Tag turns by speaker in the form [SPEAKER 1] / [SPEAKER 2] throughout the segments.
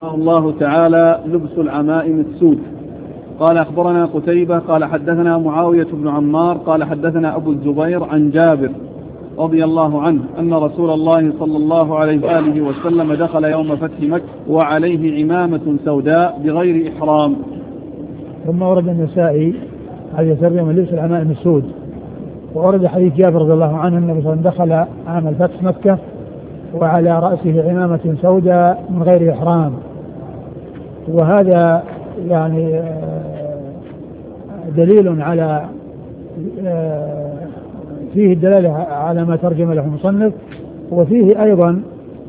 [SPEAKER 1] الله تعالى لبس العمائم السود. قال أخبرنا قتيبة قال حدثنا معاوية بن عمار قال حدثنا أبو الزبير عن جابر رضي الله عنه أن رسول الله صلى الله عليه وآله وسلم دخل يوم فتح مكة وعليه عمامة سوداء بغير إحرام.
[SPEAKER 2] ثم ورد النسائي هذه ترجمة لبس العمائم السود، وورد حديث جابر رضي الله عنه أن النبي صلى الله عليه وسلم دخل عام الفتح مكة وعلى رأسه عمامة سوداء من غير إحرام. وهذا يعني دليل على فيه الدلالة على ما ترجم له المصنف، وفيه أيضا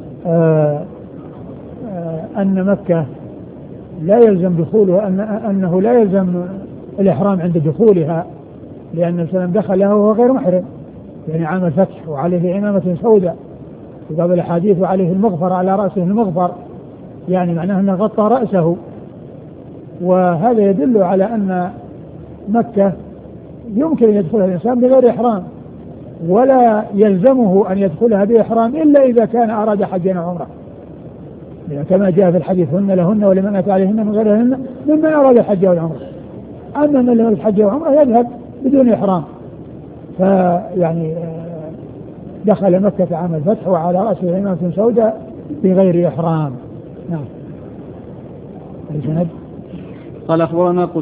[SPEAKER 2] أن مكة لا يلزم دخولها، أنه لا يلزم الإحرام عند دخولها، لأن النبي صلى الله عليه وسلم دخلها وهو غير محرم، يعني عام الفتح وعليه عمامة سوداء، في بعض الأحاديث وعليه المغفر، على رأسه المغفر، يعني معناه أنه غطى رأسه. وهذا يدل على أن مكة يمكن أن يدخلها الإنسان بغير إحرام، ولا يلزمه أن يدخلها بإحرام إلا إذا كان أراد حجا أو عمرة، كما جاء في الحديث: هن لهن ولمن أتى عليهن من غيرهن ممن أراد الحج والعمرة. أما من لم الحج والعمرة يذهب بدون إحرام. فيعني دخل مكة عام الفتح وعلى رأسه عمامة سوداء بغير إحرام. نعم.
[SPEAKER 1] قال أخبرنا